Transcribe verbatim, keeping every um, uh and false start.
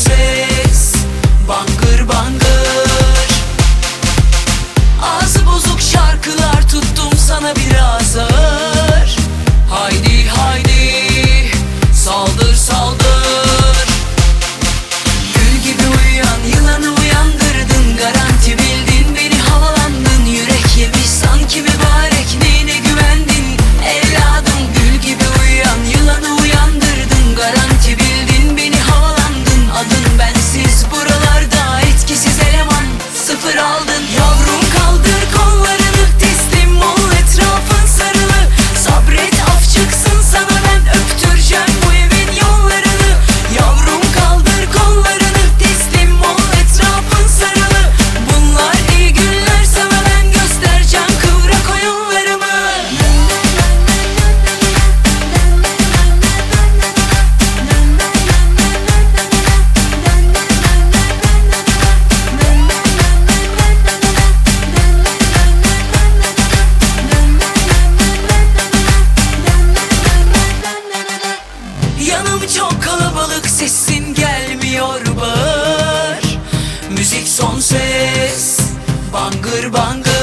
ses, bangır bangır. Ağzı bozuk şarkılar tuttum sana biraz ağır. Haydi haydi saldır saldır. Gül gibi uyuyan yılanı uyandırdın, garanti bildin beni havalandın. Yürek yemiş sanki mübarek, neyine güvendin evladım. Gül gibi uyuyan yılanı uyandırdın, garanti bildin beni havalandın. Adın bensiz buralarda etkisiz eleman, sıfır aldın. Yavrum kaldır kollarını, teslim ol etrafın sarılı. Sabret af çıksın sana, ben öptüreceğim bu evin yollarını. Yavrum kaldır kollarını, teslim ol etrafın sarılı. Bunlar iyi günler, sana ben göstereceğim kıvrak oyunlarımı. Yanım çok kalabalık, sesin gelmiyor bağır. Müzik son ses, bangır bangır.